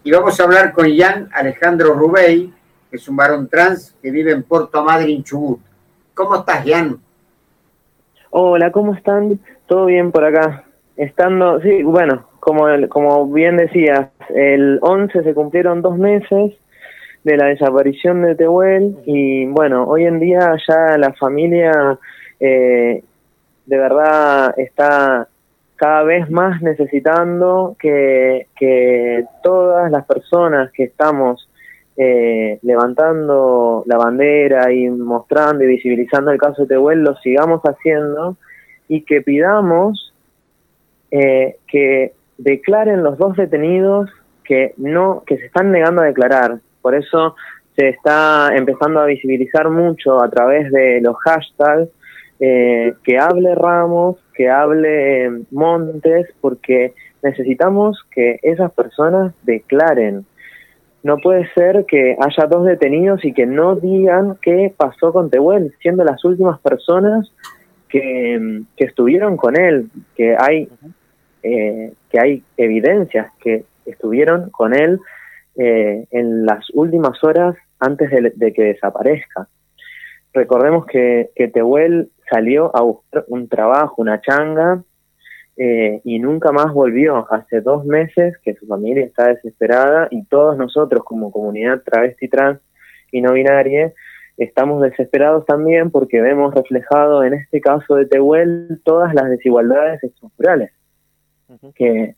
Y vamos a hablar con Ian Alejandro Rubey, que es un varón trans que vive en Puerto Madryn, Chubut. ¿Cómo estás, Ian? Hola, ¿cómo están? ¿Todo bien por acá? Sí, bueno, como bien decías, el 11 se cumplieron 2 meses de la desaparición de Tehuel y bueno, hoy en día ya la familia de verdad está cada vez más necesitando que todas las personas que estamos levantando la bandera y mostrando y visibilizando el caso de Tehuel lo sigamos haciendo y que pidamos que declaren los 2 detenidos que se están negando a declarar. Por eso se está empezando a visibilizar mucho a través de los hashtags que hable Ramos, que hable Montes, porque necesitamos que esas personas declaren. No puede ser que haya 2 detenidos y que no digan qué pasó con Tehuel, siendo las últimas personas que estuvieron con él, que hay evidencias que estuvieron con él en las últimas horas antes de que desaparezca. Recordemos que Tehuel salió a buscar un trabajo, una changa, y nunca más volvió. Hace 2 meses que su familia está desesperada y todos nosotros como comunidad travesti, trans y no binaria estamos desesperados también porque vemos reflejado en este caso de Tehuel todas las desigualdades estructurales que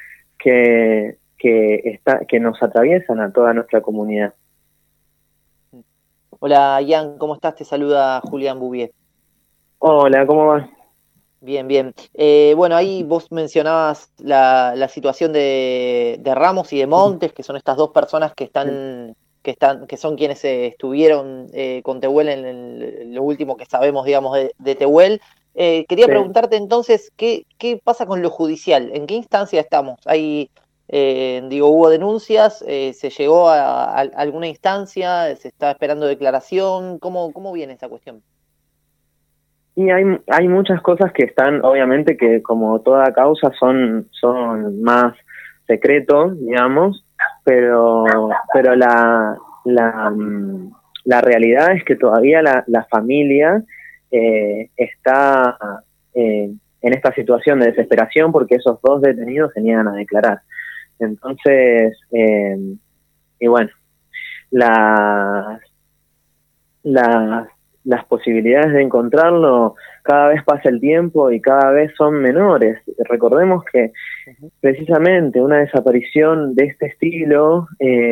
nos atraviesan a toda nuestra comunidad. Hola, Ian, ¿cómo estás? Te saluda Julián Bouvier. Hola, ¿cómo vas? Bien, bien. Bueno, ahí vos mencionabas la situación de Ramos y de Montes, que son estas 2 personas que son quienes estuvieron con Tehuel en lo último que sabemos, digamos, de Tehuel. Quería preguntarte entonces, ¿qué pasa con lo judicial? ¿En qué instancia estamos? ¿Hubo denuncias? ¿Se llegó a alguna instancia? ¿Se está esperando declaración? ¿Cómo viene esa cuestión? Y hay muchas cosas que están, obviamente, que como toda causa son más secretos, digamos, pero la realidad es que todavía la familia está en esta situación de desesperación porque esos 2 detenidos se niegan a declarar. Entonces, y bueno, las posibilidades de encontrarlo cada vez pasa el tiempo y cada vez son menores. Recordemos que precisamente una desaparición de este estilo,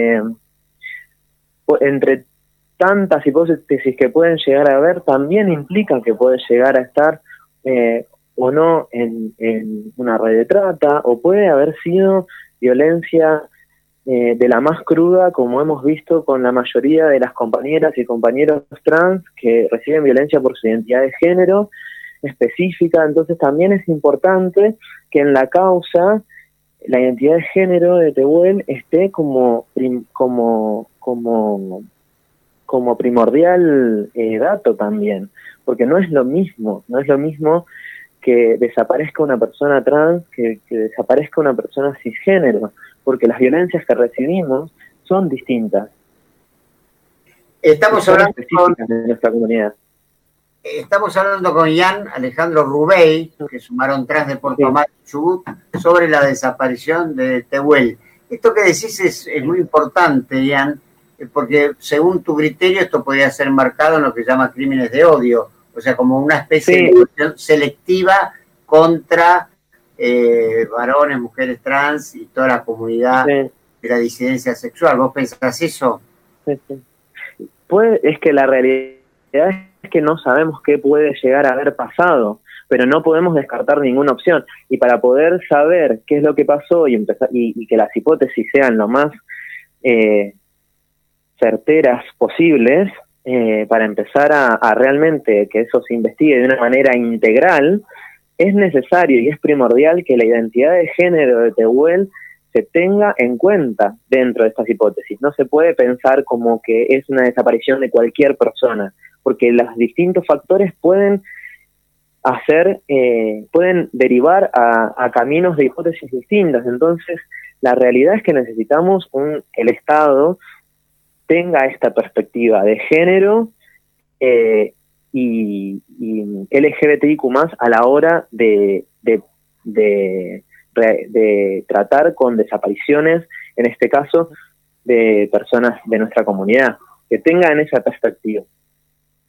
entre tantas hipótesis que pueden llegar a haber, también implica que puede llegar a estar o no en una red de trata, o puede haber sido violencia de la más cruda, como hemos visto con la mayoría de las compañeras y compañeros trans que reciben violencia por su identidad de género específica. Entonces también es importante que en la causa la identidad de género de Tehuel esté como primordial dato también, porque no es lo mismo que desaparezca una persona trans que desaparezca una persona cisgénero, porque las violencias que recibimos son distintas. Estamos hablando de nuestra comunidad. Estamos hablando con Ian Alejandro Rubey, que es un varón trans de Puerto Madryn, Chubut, sobre la desaparición de Tehuel. Esto que decís es muy importante, Ian, porque según tu criterio esto podría ser marcado en lo que se llama crímenes de odio, o sea, como una especie de cuestión selectiva contra varones, mujeres trans y toda la comunidad de la disidencia sexual. ¿Vos pensás eso? Es que la realidad es que no sabemos qué puede llegar a haber pasado, pero no podemos descartar ninguna opción. Y para poder saber qué es lo que pasó y que las hipótesis sean lo más certeras posibles, para empezar a realmente que eso se investigue de una manera integral, es necesario y es primordial que la identidad de género de Tehuel se tenga en cuenta dentro de estas hipótesis. No se puede pensar como que es una desaparición de cualquier persona, porque los distintos factores pueden derivar a caminos de hipótesis distintas. Entonces, La realidad es que necesitamos el Estado tenga esta perspectiva de género y LGBTIQ+ a la hora de tratar con desapariciones, en este caso, de personas de nuestra comunidad, que tengan esa perspectiva.